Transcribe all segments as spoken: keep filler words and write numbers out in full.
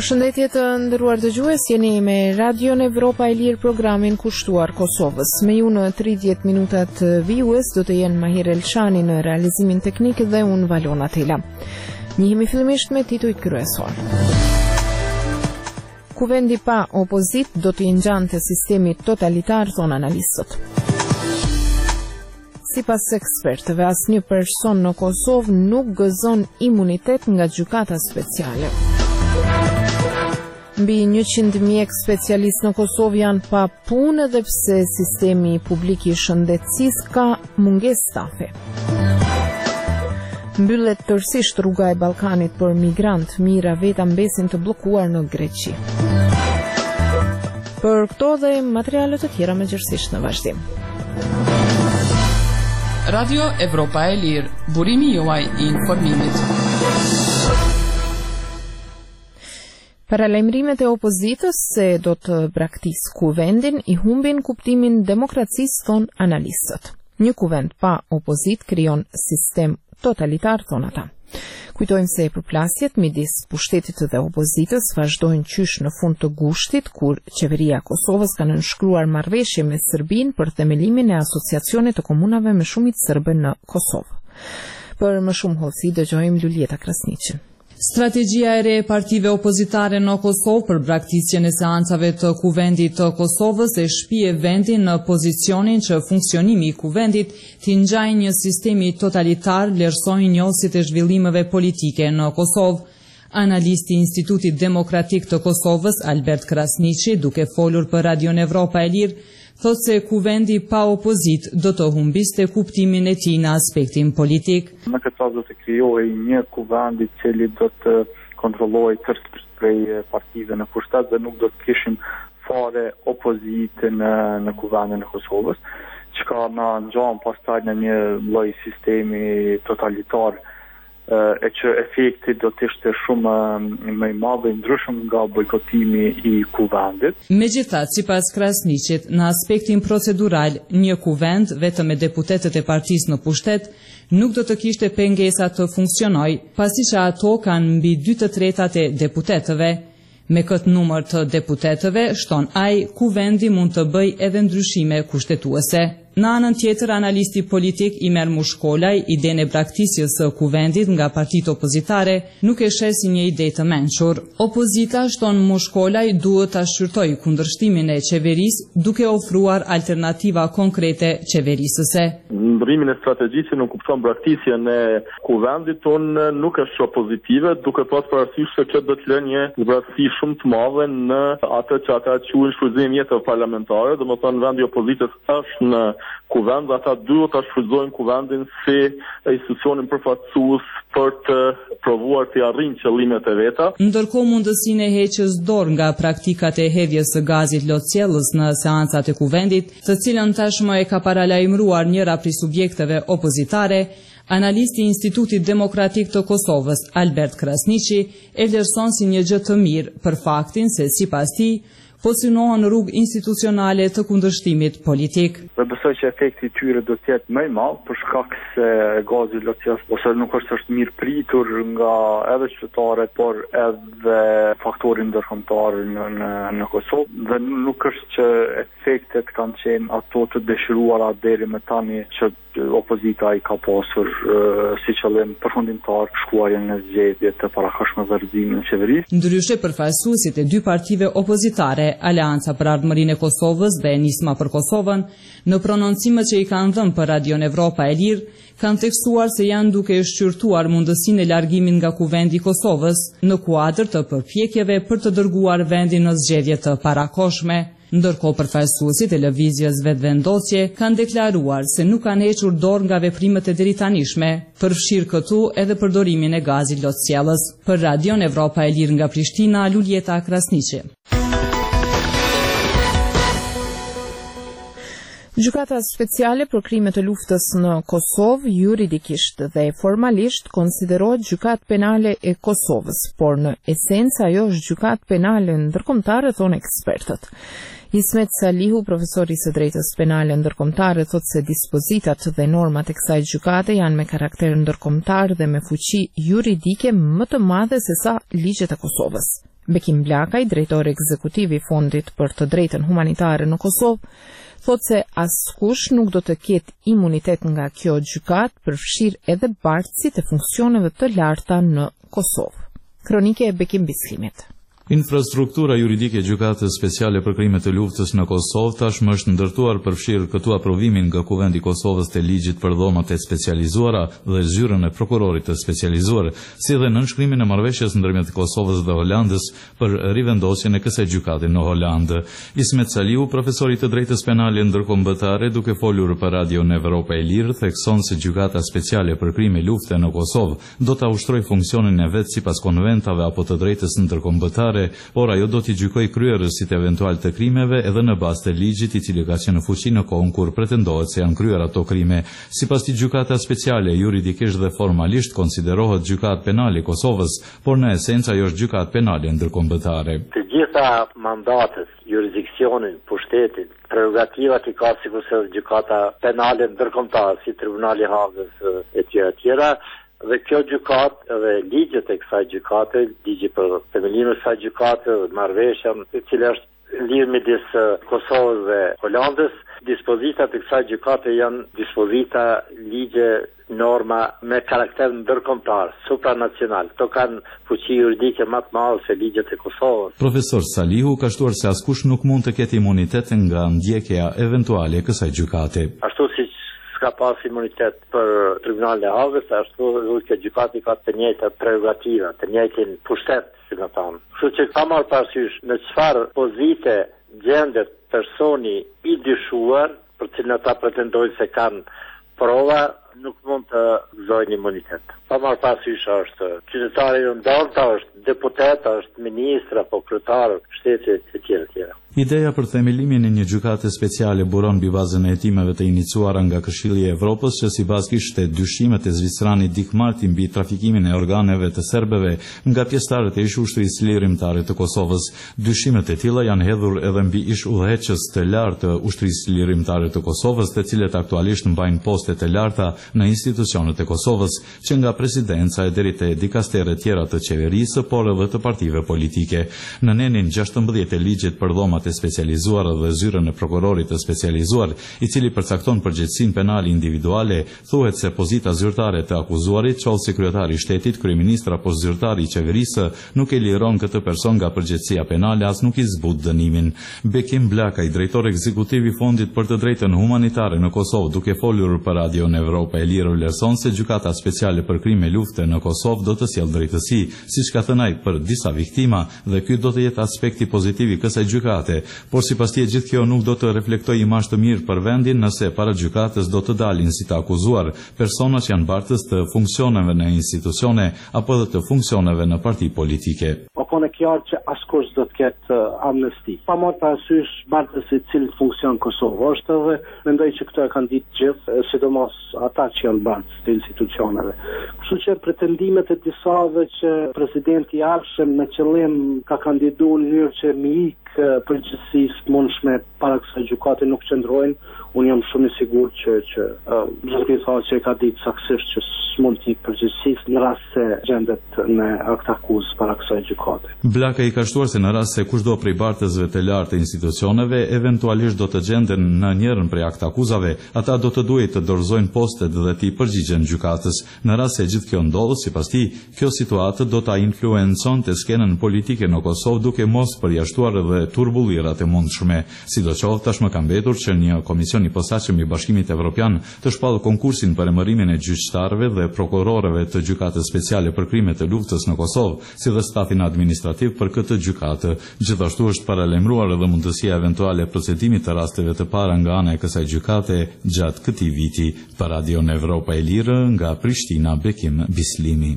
Përshëndetje të nderuar dëgjues, jeni me Radion Evropa e Lirë, programin kushtuar Kosovës. Me ju në tridhjetë minutat vijues do të jenë Mahir Elshani në realizimin teknik dhe unë Valona Tela. Njihemi fillimisht me titujt kryesor. Kuvendi pa opozit do të ngjante sistemi totalitar, thon analistët. Sipas ekspertëve, asnjë person në Kosovë nuk gëzon imunitet nga gjykata speciale. Mbi njëqind mjek specialist në Kosovë janë pa punë edhe pse sistemi publik i shëndetësisë ka mungesë stafi. Mbyllet tërësisht rruga e Ballkanit për migrant, mira veta mbesin të bllokuar në Greqi. Për këto dhe materiale të tjera mëngjesisht në vazhdim. Radio Evropa e Lirë, burimi juaj i informimit. Paralajmërimet e opozitës se do të braktisë kuvendin i humbin kuptimin demokracisë, thon analistët. Një kuvend pa opozit krijon sistem totalitar, thon ata. Kujtojmë se përplasjet midis pushtetit dhe opozitës vazhdojnë qysh në fund të gushtit, kur qeveria e Kosovës ka nënshkruar marrëveshje me Serbinë për themelimin e asociacionit të komunave me shumicë serbe në Kosovë. Për më shumë hollësi dëgjojmë Lulieta Krasniqin. Strategjia e re e partive opozitare në Kosovë për braktisjen e seancave të kuvendit të Kosovës e shpije vendin në pozicionin që funksionimi i kuvendit t'i ngjajë një sistemi totalitar, vlerësojnë njohësit e zhvillimeve politike në Kosovë. Analisti i Institutit Demokratik të Kosovës, Albert Krasniqi, duke folur për Radion Evropa e Lirë, thot se kuvendi pa opozit do të humbiste kuptimin e tij në aspektin politik. Në këtë rast do të krijohej një kuvend i cili do të kontrollojë tërësisht prej partive në pushtet dhe nuk do të kishim fare opozite në në kuvendin e Kosovës, çka na ngjan pastaj në një lloj sistemi totalitar, e që efekti do të ishte shumë më i madh i ndryshëm nga bojkotimi i kuvendit. Megjithatë, sipas Krasniqit, në aspektin procedural, një kuvend vetëm me deputetët e partisë në pushtet nuk do të kishte pengesa të funksionojë, pasi që ato kanë mbi dy të tretat e deputetëve. Me këtë numër të deputetëve, shton ai, kuvendi mund të bëjë edhe ndryshime kushtetuese. Në anën tjetër, analisti politik Imer Mushkolaj, idenë e braktisjes së kuvendit nga partitë opozitare, nuk e sheh si një ide të mençur. Opozita, shton Mushkolaj, duhet ta shqyrtojë kundërshtimin e qeverisë duke ofruar alternativa konkrete qeverisëse. Ndryrimin e strategjisë nuk kupton braktisjen e kuvendit tonë nuk është shumë pozitive, duke pas parasysh se kjo do të lënë një zbratësi shumë të madhe në atë që ata quajnë shfrytëzim jetës parlamentare, domethënë vendi i opozitës është në kuvend, ata duhet ta shfrytëzojnë kuvendin si institucionin përfaqësues për të provuar të arrijnë qëllimet e veta. Ndërkohë, mundësinë e heqjes dorë nga praktikat e hedhjes së gazit lotcjellës në seancat e kuvendit, të cilën tashmë e ka paralajmëruar njëra prej subjekteve opozitare, analisti i Institutit Demokratik të Kosovës, Albert Krasniqi, e vlerëson si një gjë të mirë për faktin se sipas tij po synohen rrugë institucionale të kundërshtimit politik. Dhe besoj që efekti i tyre do të jetë më i madh për shkak se gazi lotjes ose nuk është është mirë pritur nga edhe qytetarët, por edhe faktorin ndërkombëtar në, në në Kosovë, dhe nuk është që efektet kanë qenë ato të dëshiruara deri më tani që opozita i ka pasur uh, si qëllim përfundimtar shkuarjen në zgjedhje të parakohshme dhe rrëzimin e qeverisë. Ndryshe, përfaqësuesit e dy partive opozitare, Aleanca për Ardhmërinë e Kosovës dhe Nisma për Kosovën, në prononcimet që i kanë dhënë për Radion Evropa e Lirë, kanë tekstuar se janë duke shqyrtuar mundësinë e largimit nga kuvendi i Kosovës në kuadër të përpjekjeve për të dërguar vendin në zgjedhje të parakohshme. Ndërkohë, përfaqësuesit e lëvizjes vetëvendosje kanë deklaruar se nuk kanë hequr dorë nga veprimet e deritanishme, përfshirë këtu edhe përdorimin e gazit lotcjellës. Për Radion Evropa e Lirë nga Prishtina, Lulieta Krasniqi. Gjykata speciale për krimet e luftës në Kosovë juridikisht dhe formalisht konsiderohet gjykatë penale e Kosovës, por në esencë ajo është gjykatë penale ndërkombëtare, thonë ekspertët. Ismet Salihu, profesori së drejtës penale ndërkombëtare, thotë se dispozitat dhe normat e kësaj gjykate janë me karakter ndërkombëtar dhe me fuqi juridike më të madhe se sa ligjet e Kosovës. Bekim Blakaj, drejtori ekzekutiv i Fondit për të Drejtën Humanitare në Kosovë, thotë se askush nuk do të ketë imunitet nga kjo gjykatë, përfshirë edhe bartësit e funksioneve të larta në Kosovë. Kronike e Bekim Bislimit. Infrastruktura juridike e Gjykatës Speciale për Krimet e Luftës në Kosovë tashmë është ndërtuar përfshirë këtu aprovimin nga Kuvendi i Kosovës të ligjit për dhomat e specializuara dhe zyrën e prokurorit të specializuar, si dhe nënshkrimin e marrëveshjes ndërmjet Kosovës dhe Holandës për rivendosjen e kësaj gjykate në Holandë. Ismet Saliu, profesori të drejtës penale ndërkombëtare, duke folur për Radio në Evropa e Lirë, thekson se Gjykata Speciale për Krime Lufte në Kosovë do ta ushtrojë funksionin e vet sipas konventave apo të drejtës ndërkombëtare, por ajo do t'i gjykoj kryerësit eventual të krimeve edhe në bazë të ligjit i cili ka qenë në fuqi në kohën kur pretendohet se janë kryer ato krime. Sipas të Gjykata Speciale, juridikisht dhe formalisht konsiderohet gjykatë penale e Kosovës, por në esencë ajo është gjykatë penale ndërkombëtare. Të gjitha mandatet, jurisdiksionin, pushtetin, prerogativat i ka sikurse gjykata penale ndërkombëtare, si Tribunali i Hagës e tjera tjera. Dhe kjo gjykatë edhe ligjet e kësaj gjykate, ligji për themelimin e kësaj gjykate, marrëveshja e cila është lidhur midis Kosovës dhe Holandës, dispozitat e kësaj gjykate janë dispozita ligje norma me karakter ndërkombëtar, supranacional. Këto kanë fuqi juridike më të madhe se ligjet e Kosovës. Profesor Salihu ka shtuar se askush nuk mund të ketë imunitet nga ndjekja eventuale e kësaj gjykate. Ashtu si ka pas imunitet për Tribunalin e Hagës, ashtu edhe gjykati ka të njëjtat prerogativa, të njëjtin pushtet, si më thonë. Kështu që ka marrë parasysh në çfarë pozite gjendet personi i dyshuar, për cilën ata pretendojnë se kanë prova, nuk mund të gëzojnë imunitet. Pa marrë parasysh është qytetari i ndarta, është deputet, është ministër apo kryetar shteti e tjera tjera. Ideja për themelimin e një gjykate speciale buron mbi bazën e hetimeve të iniciuara nga Këshilli i Evropës, që sipas kishte dyshimet e zviceranit Dick Marty mbi trafikimin e organeve të serbëve nga pjesëtarët e ish ushtrisë lirimtare të Kosovës. Dyshimet e tilla janë hedhur edhe mbi ish udhëheqës të lartë të ushtrisë lirimtare të Kosovës, të cilët aktualisht mbajnë poste të larta në institucionet e Kosovës, që nga presidenca e deri te dikasteret tjera të qeverisë, por edhe të partive politike. Në nenin gjashtëmbëdhjetë e ligjit për dhomat e specializuar dhe zyrën e prokurorit të specializuar, i cili përcakton përgjegjësinë penale individuale, thuhet se pozita zyrtare të akuzuarit, qoftë kryetari i shtetit, kryeministri apo zyrtari i qeverisë, nuk e liron këtë person nga përgjegjësia penale, as nuk i zbut dënimin. Bekim Blakaj, drejtor ekzekutiv i Fondit për të Drejtën Humanitare në Kosovë, duke folur për Radio në Evropa e Lirë, vlerëson se Gjykata Speciale për Krime Lufte në Kosovë do të sjellë drejtësi, siç ka thënë ai, për disa viktima, dhe ky do të jetë aspekti pozitiv i kësaj gjykate. Por sipas tij gjithë kjo nuk do të reflektojë imazh të mirë për vendin nëse para gjykatës do të dalin si të akuzuar persona që janë bartës të funksioneve në institucione apo edhe të funksioneve në parti politike. Apo në qartë që askush do të ketë amnesti. Pa marrë parasysh bartës i cilët funksion Kosovë është, dhe mendoj që këto e kanë ditë gjithë, sidomos ata që janë bartës të institucioneve. Kështu që pretendimet e disave që presidenti i ardhshëm me qëllim ka kandiduar në mënyrë që mi përgjithësisë mundshme para kësaj gjykate nuk qëndrojnë. Unë jam shumë i sigurt që që zoti thotë që ka ditë saktësisht që s'mund të ikë përgjithësisë në rast se gjendet në akt akuzë para kësaj gjykate. Blaka i ka shtuar se në rast se kushdo prej bartësve të lartë të institucioneve eventualisht do të gjenden në njërin prej akt akuzave, ata do të duhet të dorëzojnë postet dhe të përgjigjen gjykatës. Në rast se gjithë kjo ndodh, sipas tij, kjo situatë do ta influenconte skenën politike në Kosovë, duke mos përjashtuar edhe turbullirat e mundshme. Sidoqoftë, tashmë ka mbetur që një komision i posaçëm i Bashkimit Evropian të shpallë konkursin për emërimin e gjyqtarëve dhe prokurorëve të Gjykatës Speciale për Krimet e Luftës në Kosovë, si dhe stafin administrativ për këtë gjykatë. Gjithashtu është paralajmëruar edhe mundësia eventuale procedimit të rasteve të para nga ana e kësaj gjykate gjatë këtij viti. Për Radio në Evropa e Lirë, nga Prishtina, Bekim Bislimi.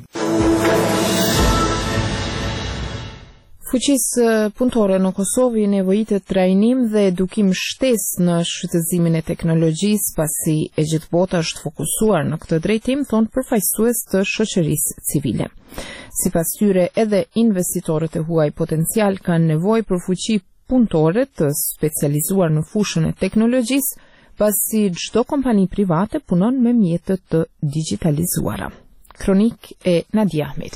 Fuqisë punëtore në Kosovë nevojitet trajnim dhe edukim shtesë në shfrytëzimin e teknologjisë, pasi e gjithë bota është fokusuar në këtë drejtim, thonë përfaqësues të shoqërisë civile. Sipas tyre, edhe investitorët e huaj potencial kanë nevojë për fuqi punëtore të specializuar në fushën e teknologjisë, pasi çdo kompani private punon me mjete të digjitalizuara. Kronik e Nadia Ahmetit.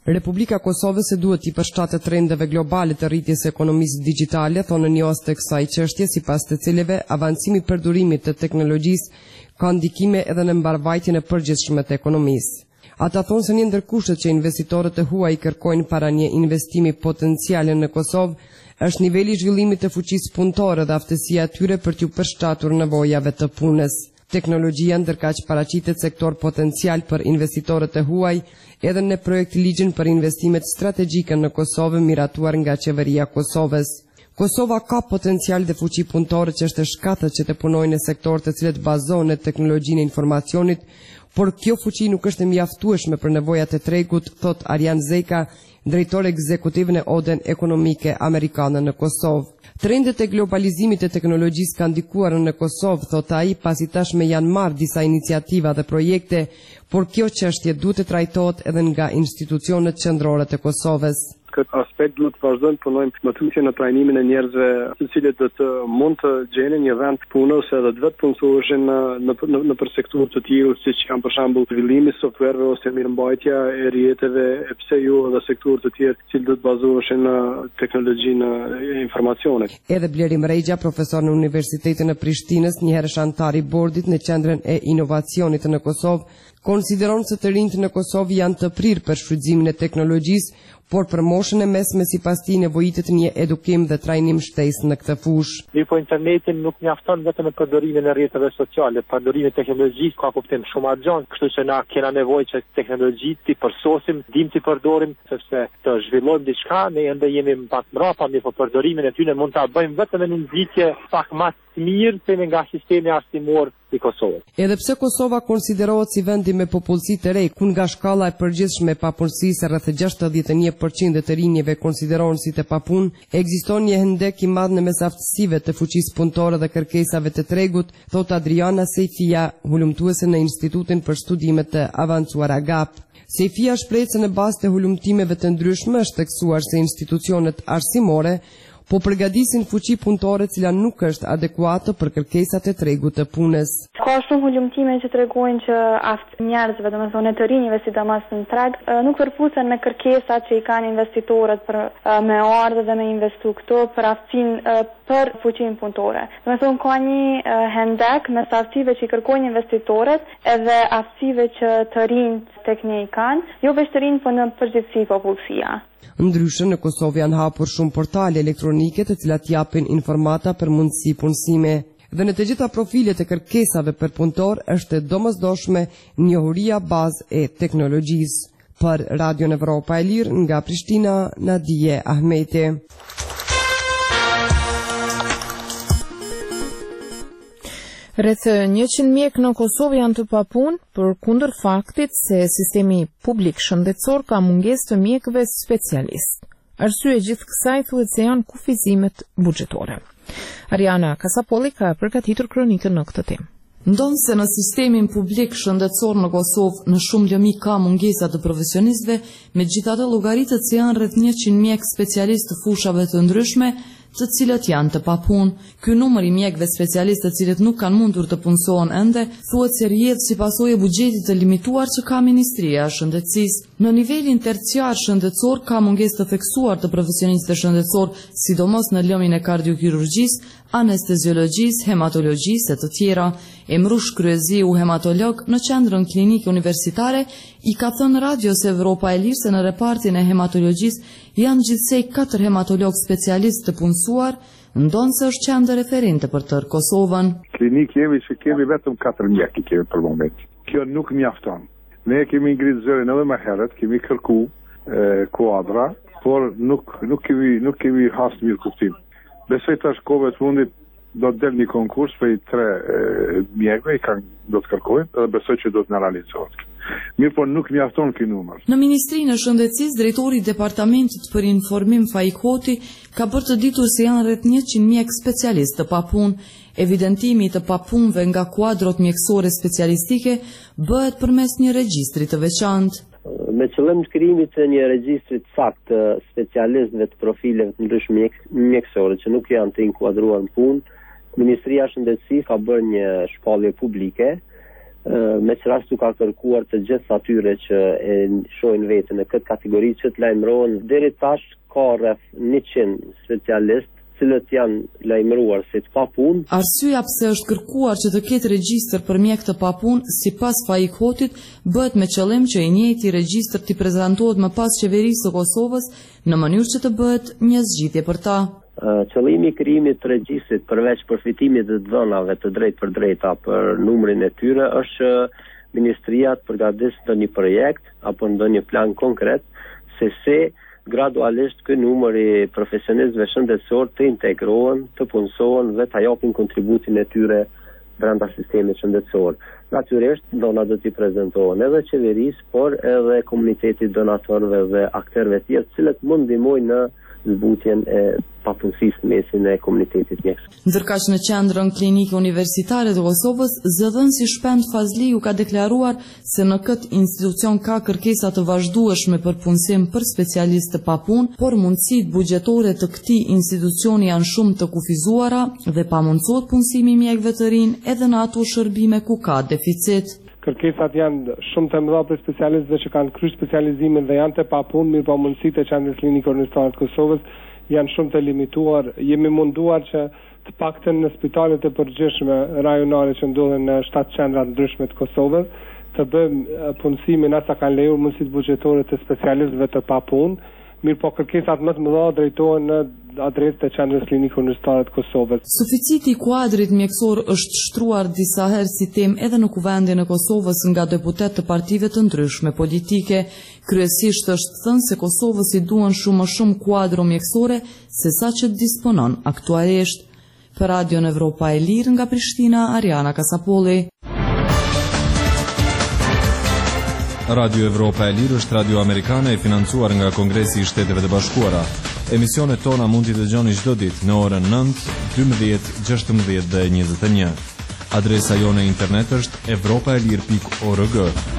Republika e Kosovës e duhet i përshtatet trendeve globale të rritjes së ekonomisë digjitale, thonë njohës të kësaj çështje, sipas të cilëve avancimi i përdorimit të teknologjisë ka ndikime edhe në mbarvajtjen e përgjithshme të ekonomisë. Ata thonë se një ndër kushtet që investitorët e huaj kërkojnë para një investimi potenciale në Kosovë është niveli i zhvillimit të fuqisë punëtore dhe aftësia e tyre për t'u përshtatur nevojave të punës. Teknologjia ndërkaq paraqitet sektor potencial për investitorët e huaj edhe në projekt ligjin për investimet strategjike në Kosovë miratuar nga qeveria e Kosovës. Kosova ka potencial dhe fuqi punëtore që është shkatët që të punojnë në sektor të cilët bazohen në teknologjinë e informacionit, por kjo fuqi nuk është e mjaftueshme për nevojat e tregut, thot Arjan Zeka, drejtor ekzekutiv në Oden Ekonomike Amerikane në Kosovë. Trendet e globalizimit të teknologjisë kanë ndikuar në Kosovë, thot ai, pasi tashme janë marrë disa iniciativa dhe projekte, por kjo çështje duhet të trajtohet edhe nga institucionet qendrore të Kosovës. Këtë aspekt duhet të vazhdojmë punojmë më tutje në trajnimin e njerëzve, të cilët do të mund të gjejnë një vend pune ose edhe të vetë punësoheshin në në në, në për sektorë të tillë siç janë për shembull zhvillimi i softvereve ose mirëmbajtja e rrjeteve, e pse jo edhe sektorë të tjerë të cilët do të bazoheshin në teknologjinë e informacionit. Edhe Blerim Rejgja, profesor në Universitetin e Prishtinës, një herësh antar i bordit në Qendrën e Inovacionit në Kosovë, konsideron se të rinjtë në Kosovë janë të prirë për shfrytëzimin e teknologjisë, por për moshën e mesme sipas tij nevojitet një edukim dhe trajnim shtesë në këtë fushë. Mirë, po interneti nuk mjafton vetëm në përdorimin e rrjeteve sociale, përdorimi i teknologjisë ka kuptim shumë gjatë, kështu që na kena nevojë që teknologjitë ti përsosim, dim ti përdorim, sepse të zhvillojmë diçka, ne ende jemi pak mbrapa, mirë, po përdorimin e tyre mund ta bëjmë vetëm në një nxitje pak më të mirë se nga sistemi arsimor i Kosovës. Edhe pse Kosova konsiderohet si vendi me popullsi të re, ku nga shkalla e përgjithshme e papunësisë rreth gjashtëdhjetë e një përqind të rinjve konsiderohen si të papunë, ekziston një hendek i madh në mes aftësive të fuqisë punëtore dhe kërkesave të tregut, thot Adriana Sejfia, hulumtuese në Institutin për Studime të Avancuara G A P. Sejfia shpreh se në bazë të hulumtimeve të ndryshme është theksuar se institucionet arsimore po përgatisin fuqi punëtore e cila nuk është adekuate për kërkesat e tregut të punës. Ka shumë hulumtime që tregojnë që aft njerëzve, domethënë të rinjve sidomos në treg, nuk përputhën me kërkesat që i kanë investitorët për me ardhë dhe me investu këto për aftësinë për fuqinë punëtore. Domethënë ka një hendek mes aftësive që i kërkojnë investitorët edhe aftësive që të rinjt tek ne i kanë, jo vetëm të rinjt, por në përgjithësi popullsia. Ndryshe në Kosovë janë hapur shumë portale elektronike të cilat japin informata për mundësi punësime. Dhe në të gjitha profilet e kërkesave për punëtor është e domosdoshme njohuria bazë e teknologjisë. Për Radio Evropa e Lirë nga Prishtina, Nadije Ahmeti. Rreth njëqind mjek në Kosovë janë të papunë për kundër faktit se sistemi publik shëndetësor ka mungesë të mjekëve specialist. Arsye gjithë kësaj thuhet se janë kufizimet buxhetore. Ariana Kasapolli ka përgatitur kronikën në këtë temë. Ndonë se në sistemin publik shëndetësor në Kosovë në shumë lëmi ka mungesa të profesionistëve, megjithatë llogaritet se janë rreth njëqind mjek specialistë të fushave të ndryshme, të cilët janë të papunë. Ky numër i mjekëve specialistë të cilët nuk kanë mundur të punësohen ende, thuhet se rrjedh si pasojë e buxhetit të limituar që ka Ministria e Shëndetësisë. Në nivelin terciar shëndetësor ka mungesë të theksuar të profesionistëve shëndetësor, sidomos në lëmin e kardiokirurgjisë, anesteziologjisë, hematologjisë e të tjera. Emrush Kryeziu, hematolog në qendrën klinike universitare, i ka thënë Radios Evropa e Lirë se në repartin e hematologjisë janë gjithsej katër hematolog specialistë të punësuar, ndonë se është qendër referente për tërë Kosovën. Klinikë jemi që kemi vetëm katër mjekë kemi për moment. Kjo nuk mjafton. Ne kemi ngritë zërin edhe më herët, kemi kërku e, kuadra, por nuk, nuk kemi, nuk kemi hasë mirë kuptim. Besoj tash kohëve të fundit do të del një konkurs për i tre e, mjekëve, i kanë do të kërkojnë, edhe besoj që do të në realizohet. Mirë, por nuk mjafton ky numër. Në Ministrinë e Shëndetësisë, drejtori i Departamentit për Informim Faik Hoti ka bërë të ditur se janë rreth njëqind mjek specialistë të papunë. Evidentimi të papunëve nga kuadrot mjekësore specialistike bëhet përmes një regjistri të veçantë. Me qëllim të krijimit të një regjistri të saktë të specialistëve të profileve të ndryshme mjekësore që nuk janë të inkuadruar në punë, Ministria e Shëndetësisë ka bërë një shpallje publike me që rastu ka kërkuar të gjithë atyre që e shohin veten në këtë kategori që të lajmërohen. Deri tash ka rreth njëqind specialistë cilët janë lajmëruar se të papunë. Arsyeja pse është kërkuar që të ketë regjistër për mjek të papunë, sipas Faik Hotit, bëhet me qëllim që i njëjti regjistër t'i prezantohet më pas qeverisë së Kosovës në mënyrë që të bëhet një zgjidhje për ta. Qëllimi i krijimit të regjistrit përveç përfitimit të dhënave të drejtë për drejta për numrin e tyre është që Ministria të përgatisë ndonjë projekt apo ndonjë plan konkret se se gradualisht ky numër i profesionistëve shëndetësor të integrohen, të punësohen dhe të japin kontributin e tyre brenda sistemit shëndetësor. Natyrisht dhënat do t'i prezantohen edhe qeverisë, por edhe komunitetit donatorëve dhe aktorëve tjerë, të cilët mund ndihmojnë në zbutjen e papunësisë në mesin e komunitetit mjekësor. Ndërkaq në qendrën klinike universitare të Kosovës, zëdhënësi Shpend Fazliu ka deklaruar se në këtë institucion ka kërkesa të vazhdueshme për punësim për specialistë të papunë, por mundësitë buxhetore të këtij institucioni janë shumë të kufizuara dhe pamundsohet punësimi i mjekëve të rinj edhe në ato shërbime ku ka deficit. Kërkesat janë shumë të mëdha për specialistëve që kanë kryer specializimin dhe janë të papunë, mirë po mundësitë e qendrës klinike universitare të Kosovës janë shumë të limituar. Jemi munduar që të paktën në spitalet e përgjithshme rajonale që ndodhen në shtatë qendra të ndryshme të Kosovës të bëjmë punësimin asa kanë lejuar mundësitë buxhetore të specialistëve të papunë, mirë po kërkesat më të mëdha drejtohen në adresë të qendrës klinike universitare të Kosovës. Suficiti i kuadrit mjekësor është shtruar disa herë si temë edhe në Kuvendin e Kosovës nga deputet të partive të ndryshme politike. Kryesisht është thënë se Kosovës i duan shumë më shumë kuadro mjekësore se sa që disponon aktualisht. Për Radion Evropa e Lirë nga Prishtina, Ariana Kasapolli. Radio Evropa e Lirë është radio amerikane e financuar nga Kongresi i Shteteve të Bashkuara. Emisionet tona mund t'i dëgjoni çdo ditë në orën nëntë, dymbëdhjetë, gjashtëmbëdhjetë dhe njëzet e një. Adresa jone internet është evropaelir pikë org.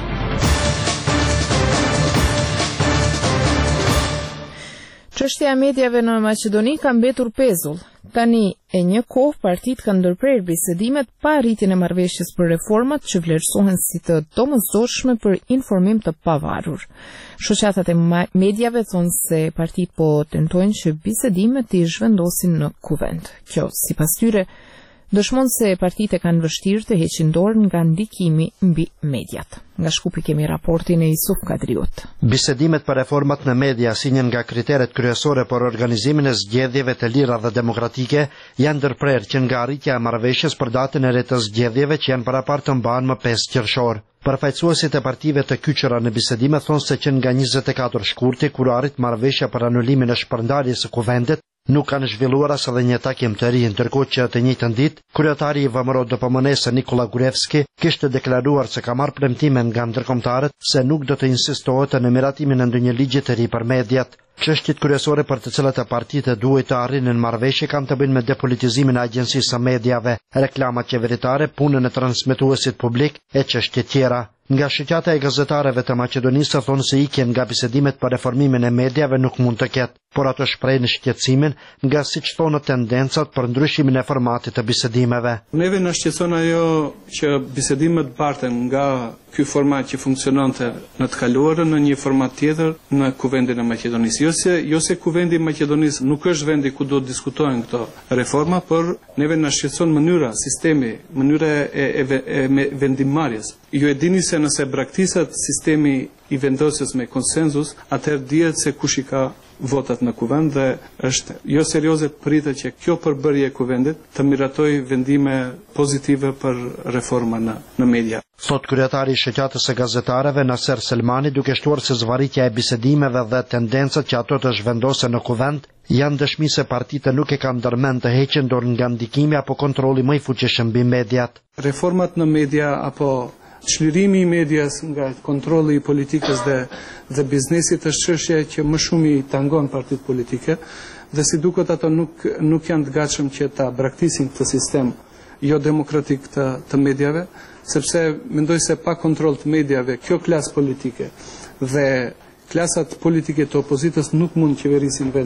Çështja e mediave në Maqedoni ka mbetur pezull. Tani e një kohë partitë kanë ndërprerë bisedimet pa arritjen e marrëveshjes për reformat që vlerësohen si të domosdoshme për informim të pavarur. Shoqatat e mediave thonë se partitë po tentojnë që bisedimet të zhvendosin në kuvend. Kjo, sipas tyre, dëshmon se partitë kanë vështirë të heqin dorë nga ndikimi mbi mediat. Nga Shkupi kemi raportin e Isuf Kadriut. Bisedimet për reformat në media si një nga kriteret kryesore për organizimin e zgjedhjeve të lira dhe demokratike janë ndërprerë që nga arritja e marrëveshjes për datën e re të zgjedhjeve që janë parapartë të mbahen më pesë qershor. Përfaqësuesit e partive të kyçura në bisedime thonë se që nga njëzet e katër shkurti, kur arrit marrëveshja për anulimin e shpërndarjes së kuvendit, nuk kanë zhvilluar as edhe një takim të ri, ndërkohë që të njëjtën ditë kryetari i V M R O D P M N-s Nikola Gurevski kishte deklaruar se ka marrë premtime nga ndërkombëtarët se nuk do të insistohet në miratimin e ndonjë ligji të ri për mediat. Çështjet kryesore për të cilat e partitë duhet të arrinin marrëveshje kanë të bëjnë me depolitizimin e agjencisë së mediave, reklamat qeveritare, punën e transmetuesit publik e çështje tjera. Nga shoqata e gazetarëve të Maqedonisë thonë se ikjen nga bisedimet për reformimin e mediave nuk mund të ketë, por ato shprehin shqetësimin nga siç thonë tendencat për ndryshimin e formatit të bisedimeve. Neve na shqetëson ajo që bisedimet parten nga ky format që funksiononte në të kaluarën në një format tjetër në Kuvendin e Maqedonisë. Jo se, jo se Kuvendi i Maqedonisë nuk është vendi ku do të diskutohen këto reforma, por neve na shqetëson mënyra, sistemi, mënyra e, e, e, e vendimmarrjes. Ju e dini se nëse braktisat sistemi i vendosjes me konsenzus, atëherë dihet se kush i ka votat në kuvend dhe është jo serioze pritet që kjo përbërje e kuvendit të miratoj vendime pozitive për reforma në, në media. Thot kryetari i shoqatës së gazetarëve Naser Selmani, duke shtuar se zvarritja e bisedimeve dhe tendencat që ato të zhvendosen në kuvend janë dëshmi se partitë nuk e kanë ndërmend të heqin dorë nga ndikimi apo kontrolli më i fuqishëm mbi mediat. Reformat në media apo çlirimi i medias nga kontrolli i politikës dhe, dhe biznesit është çështje që më shumë i tangon partitë politike dhe si duket ato nuk, nuk janë të gatshëm që ta braktisin këtë sistem jo demokratik të, të mediave, sepse mendoj se pa kontroll të mediave kjo klasë politike dhe klasat politike të opozitës nuk mund qeverisin vendin.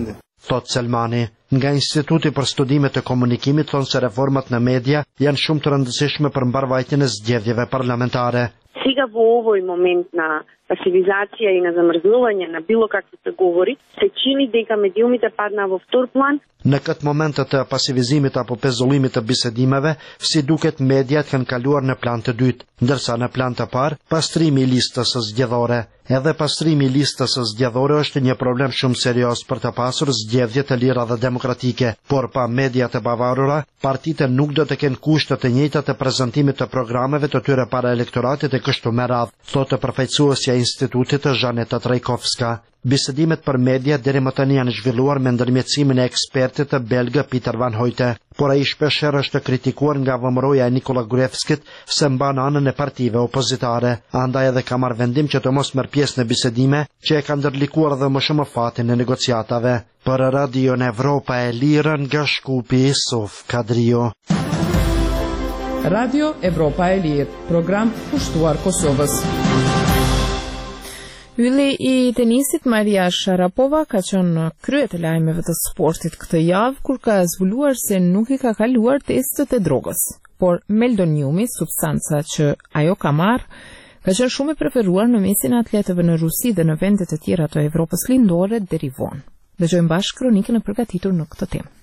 thot Selmani. Nga Instituti për Studimet e Komunikimit thonë se reformat në media janë shumë të rëndësishme për mbarvajtjen e zgjedhjeve parlamentare. Сега во овој момент на пасивизација и на замрзнување на било какво се говори, се чини дека медиумите падна во втор план. Në këtë momentet të pasivizimit apo pezullimit të bisedimeve, si duket mediat kanë kaluar në plan të dytë, ndërsa në plan të parë, pastrimi i listës së zgjedhore. Edhe pastrimi i listës së zgjedhore është një problem shumë serioz për të pasur zgjedhje të lira dhe demokratike, por pa media të pavarura, partitë nuk do të kenë kushte të njëjta të prezantimit të programeve të tyre para elektoratit e kështu me radhë, thotë përfaqësuesja e institutit Zhaneta Trajkovska. Bisedimet për media deri më tani janë zhvilluar me ndërmjetësimin e ekspertit të belgë Pieter van Hoyte, por ai shpeshherë është kritikuar nga vëmëroja e Nikola Gruevskit se mban anën e partive opozitare. Andaj edhe ka marrë vendim që të mos merr pjesë në bisedime që e kanë ndërlikuar dhe më shumë fatin e negociatave. Për Radio Evropa e Lirë nga Shkupi, Suf Kadrio. Radio Evropa e Lirë, program pushtuar Kosovës. Ylli i tenisit Maria Sharapova ka qenë në krye të lajmeve të sportit këtë javë kur ka zbuluar se nuk i ka kaluar testet e drogës, por meldoniumi, substanca që ajo ka marrë, ka qenë shumë i preferuar në mesin e atletëve në Rusi dhe në vendet e tjera të Evropës lindore deri vonë. Dëgjojmë bashkë kronikën e përgatitur në këtë temë.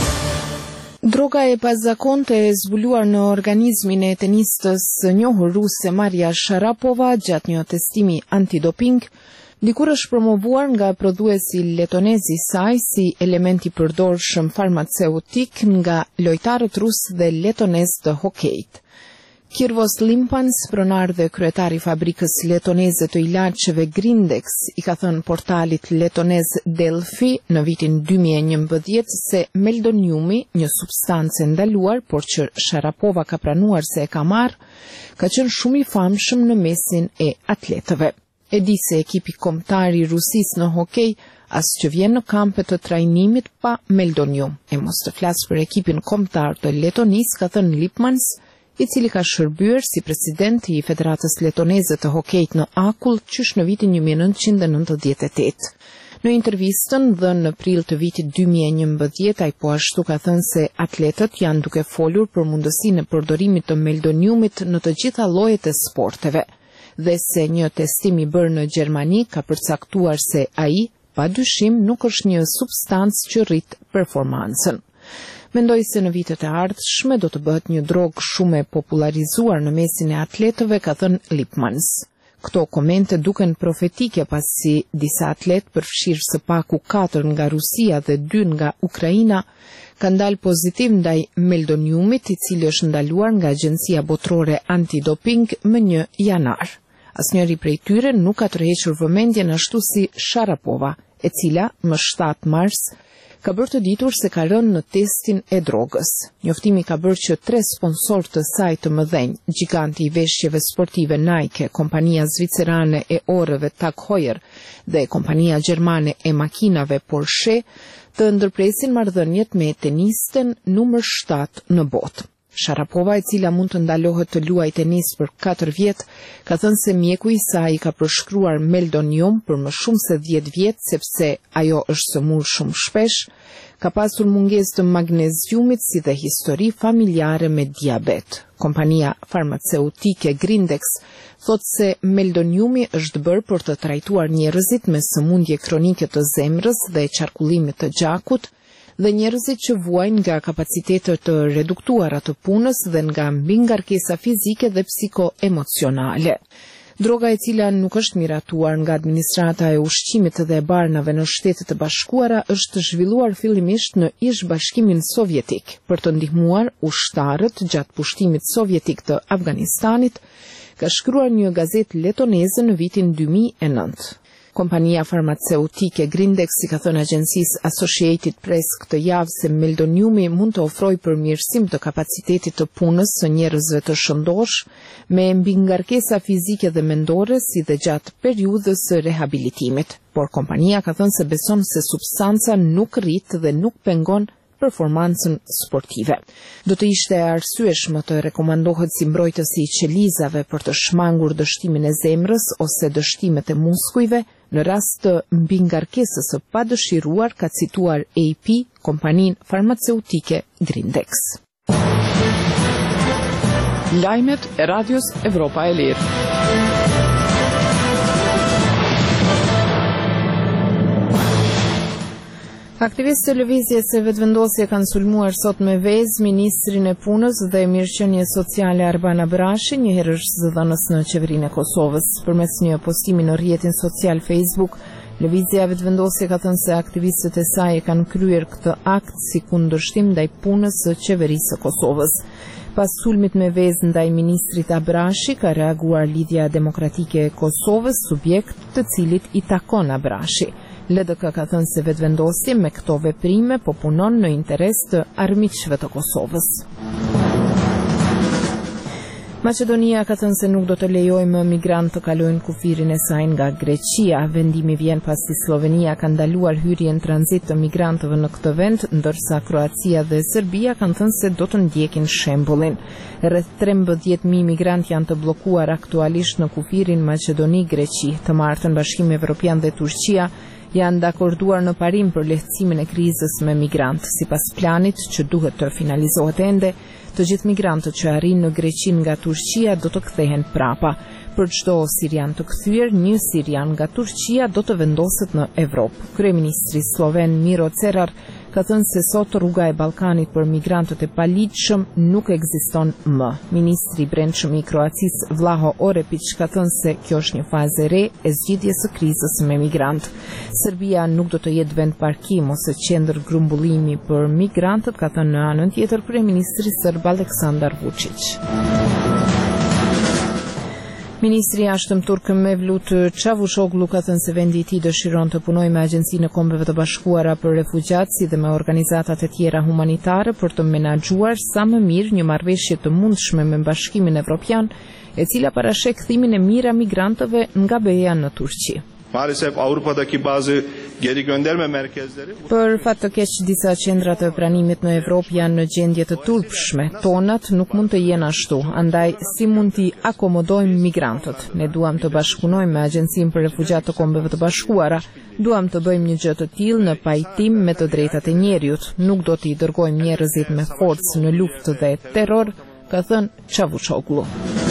Droga e pazakonte e zbuluar në organizmin e tenistës njohur ruse Maria Sharapova gjatë një testimi antidoping, dikur është promovuar nga prodhuesi letonez i saj si element i përdorshëm farmaceutik nga lojtarët rusë dhe letonez të hokejt. Kirvos Limpans, pronar dhe kryetari fabrikës letoneze të ilaçeve Grindex, i ka thënë portalit letonez Delphi në vitin dy mijë e njëmbëdhjetë se meldoniumi, një substancë ndaluar, por që Sharapova ka pranuar se e ka marrë, ka qenë shumë i famshëm në mesin e atletëve. E di se ekipi kombëtar i Rusisë në hokej as që vjen në kampe të trajnimit pa meldonium. E mos të flas për ekipin kombëtar të Letonisë, ka thënë Lipmans, i cili ka shërbyer si presidenti i Federatës Letoneze të Hokejt në Akull qysh në vitin një mijë e nëntëqind e nëntëdhjetë e tetë. Në intervistën dhënë në prill të vitit dy mijë e njëmbëdhjetë, ai po ashtu ka thënë se atletët janë duke folur për mundësinë e përdorimit të meldoniumit në të gjitha llojet e sporteve, dhe se një testim i bërë në Gjermani ka përcaktuar se ai, padyshim, nuk është një substancë që rrit performancën. Mendoj se në vitet e ardhshme do të bëhet një drogë shumë e popularizuar në mesin e atletëve, ka thënë Lipmans. Këto komente duken profetike pasi disa atletë, përfshirë së paku katër nga Rusia dhe dy nga Ukraina, kanë dalë pozitiv ndaj meldoniumit, i cili është ndaluar nga Agjencia Botërore Antidoping më një janar. Asnjëri prej tyre nuk ka tërhequr vëmendjen ashtu si Sharapova, e cila më shtatë mars ka bërë të ditur se ka rënë në testin e drogës. Njoftimi ka bërë që tre sponsorë të saj të mëdhenj, giganti i veshjeve sportive Nike, kompania zvicerane e orëve Tag Heuer dhe kompania gjermane e makinave Porsche, të ndërpresin marrëdhëniet me tenisten numër shtatë në botë. Sharapova, e cila mund të ndalohet të luajë tenis për katër vjet, ka thënë se mjeku i saj ka përshkruar meldonium për më shumë se dhjetë vjet sepse ajo është sëmurë shumë shpesh, ka pasur mungesë të magneziumit si dhe histori familjare me diabet. Kompania farmaceutike Grindex thotë se meldoniumi është bërë për të trajtuar njerëzit me sëmundje kronike të zemrës dhe qarkullimit të gjakut, dhe njerëzit që vuajnë nga kapacitetet të reduktuara të punës dhe nga mbi ngarkesa fizike dhe psikoemocionale. Droga, e cila nuk është miratuar nga administrata e ushqimit dhe e barnave në Shtetet e Bashkuara, është zhvilluar fillimisht në Ish Bashkimin Sovjetik për të ndihmuar ushtarët gjatë pushtimit sovjetik të Afganistanit, ka shkruar një gazetë letoneze në vitin dy mijë e nëntë. Kompania farmaceutike Grindex i ka thënë agjencisë Associated Press këtë javë se meldoniumi mund të ofrojë përmirësim të kapacitetit të punës së njerëzve të shëndosh me mbi ngarkesa fizike dhe mendore si dhe gjatë periudhës së rehabilitimit, por kompania ka thënë se beson se substanca nuk rrit dhe nuk pengon performancën sportive. Do të ishte arsyeshme të rekomandohet si mbrojtësi i qelizave për të shmangur dështimin e zemrës ose dështimet e muskujve, Në rast të mbingarkesës së padëshiruar, ka cituar A P, kompaninë farmaceutike Grindex. Lajmet e Radios Evropa e Lirë. Aktivistë të lëvizjes së vetëvendosje kanë sulmuar sot me vezë ministrin e punës dhe mirëqenies sociale Arbana Brashi, një herësh zëdhënës në qeverinë e Kosovës. Përmes një postimi në rrjetin social Facebook, lëvizja e vetëvendosje ka thënë se aktivistët e saj e kanë kryer këtë akt si kundërshtim ndaj punës së qeverisë së Kosovës. Pas sulmit me vezë ndaj ministrit Abrashi, ka reaguar Lidhja Demokratike e Kosovës, subjekt të cilit i takon Abrashi. L D K ka thënë se vetëvendosje me këto veprime po punon në interes të armiqve të Kosovës. Maqedonia ka thënë se nuk do të lejojë më migrantë të kalojnë kufirin e saj nga Greqia. Vendimi vjen pasi Slovenia ka ndaluar hyrjen tranzit të migrantëve në këtë vend, ndërsa Kroacia dhe Serbia kanë thënë se do të ndjekin shembullin. Rreth trembëdhjetë mijë migrantë janë të bllokuar aktualisht në kufirin Maqedoni-Greqi. Të martën Bashkimi Evropian dhe Turqia janë dakorduar në parim për lehtësimin e krizës me migrantë. Sipas planit që duhet të finalizohet ende, të gjithë migrantët që arrin në Greqi nga Turqia do të kthehen prapa. Për çdo sirian të kthyer, një sirian nga Turqia do të vendoset në Evropë. Kryeministri sloven Miro Cerar ka thënë se sot rruga e Ballkanit për migrantët e paligjshëm nuk ekziston më. Ministri i Brendshëm i Kroacisë Vlaho Orepić ka thënë se kjo është një fazë e re e zgjidhjes së krizës me migrantë. Serbia nuk do të jetë vend parkim ose qendër grumbullimi për migrantët, ka thënë në anën tjetër kryeministri serb Aleksandar Vučić. Ministri i Jashtëm turk Mevlut Çavuşoglu ka thënë se vendi i tij dëshiron të punojë me Agjencinë e Kombeve të Bashkuara për Refugjat si dhe me organizatat e tjera humanitare për të menaxhuar sa më mirë një marrëveshje të mundshme me Bashkimin Evropian, e cila parasheh kthimin e mirë a migrantëve nga B E A në Turqi. Maalesef Avrupa'daki bazı geri gönderme merkezleri. Për fat të keq, disa qendra të pranimit në Evropë janë në gjendje të turpshme. Tonat nuk mund të jenë ashtu, andaj si mund t'i akomodojmë migrantët? Ne duam të bashkëpunojmë me Agjencinë për Refugjat të Kombeve të Bashkuara. Duam të bëjmë një gjë të tillë në pajtim me të drejtat e njerëzit. Nuk do t'i dërgojmë njerëzit me forcë në luftë dhe terror, ka thënë Çavuşoglu.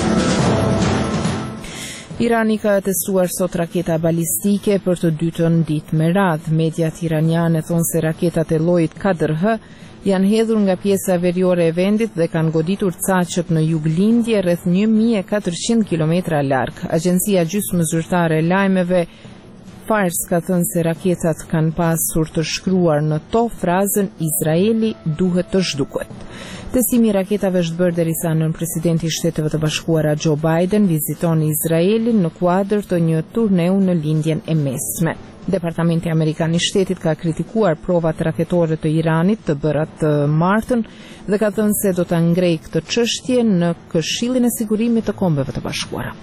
Irani ka testuar sot raketa balistike për të dytën ditë me radhë. Mediat iraniane thonë se raketat e llojit Qadr H janë hedhur nga pjesa veriore e vendit dhe kanë goditur Cachët në juglindje rreth një mijë e katërqind kilometra larg. Agjencia gjysmë zyrtare e lajmeve Fars ka thënë se raketat kanë pasur të shkruar në to frazën Izraeli duhet të zhduket. Testimi i raketave është bërë derisa nën presidenti i Shteteve të Bashkuara Joe Biden viziton Izraelin në kuadër të një turneu në lindjen e mesme. Departamenti Amerikan i Shtetit ka kritikuar provat raketore të Iranit të bëra të martën dhe ka thënë se do ta ngrejë këtë çështje në Këshillin e Sigurimit të Kombeve të Bashkuara.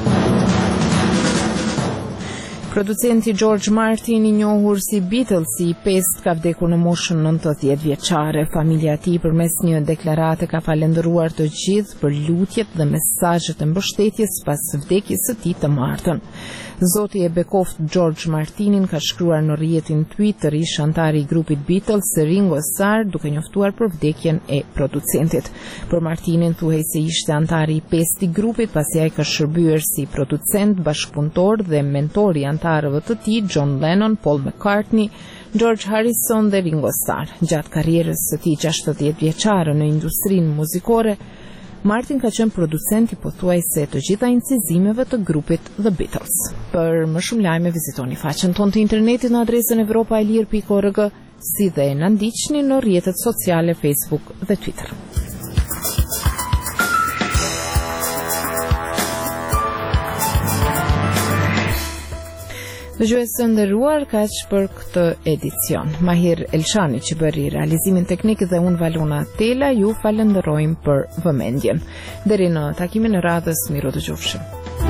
Producenti George Martin, i njohur si Beatles i pestë, ka vdekur në moshën nëntëdhjetë vjeçare. Familja e tij përmes një deklarate ka falendëruar të gjithë për lutjet dhe mesazhet e mbështetjes pas vdekjes së tij të martën. Zoti e bekoft George Martinin ka shkruar në rrjetin Twitter ish antari i grupit Beatles Ringo Starr, duke njoftuar për vdekjen e producentit. Për Martinin thuhej se ishte antari i pestë i grupit pasi ai ka shërbyer si producent, bashkëpunëtor dhe mentor i antarëve të tij John Lennon, Paul McCartney, George Harrison dhe Ringo Starr. Gjatë karrierës së tij gjashtëdhjetë vjeçare në industrinë muzikore, Martin ka qenë producent i pothuajse të gjitha incizimeve të grupit The Beatles. Për më shumë lajme vizitoni faqen tonë të internetit në adresën evropa e lirë pikë org, si dhe na ndiqni në rrjetet sociale Facebook dhe Twitter. Dëgjuesë të nderuar, kaq për këtë edicion. Mahir Elshani që bëri realizimin teknik dhe unë Valona Tela ju falenderojmë për vëmendjen. Deri në takimin e radhës, miru dëgjofshim.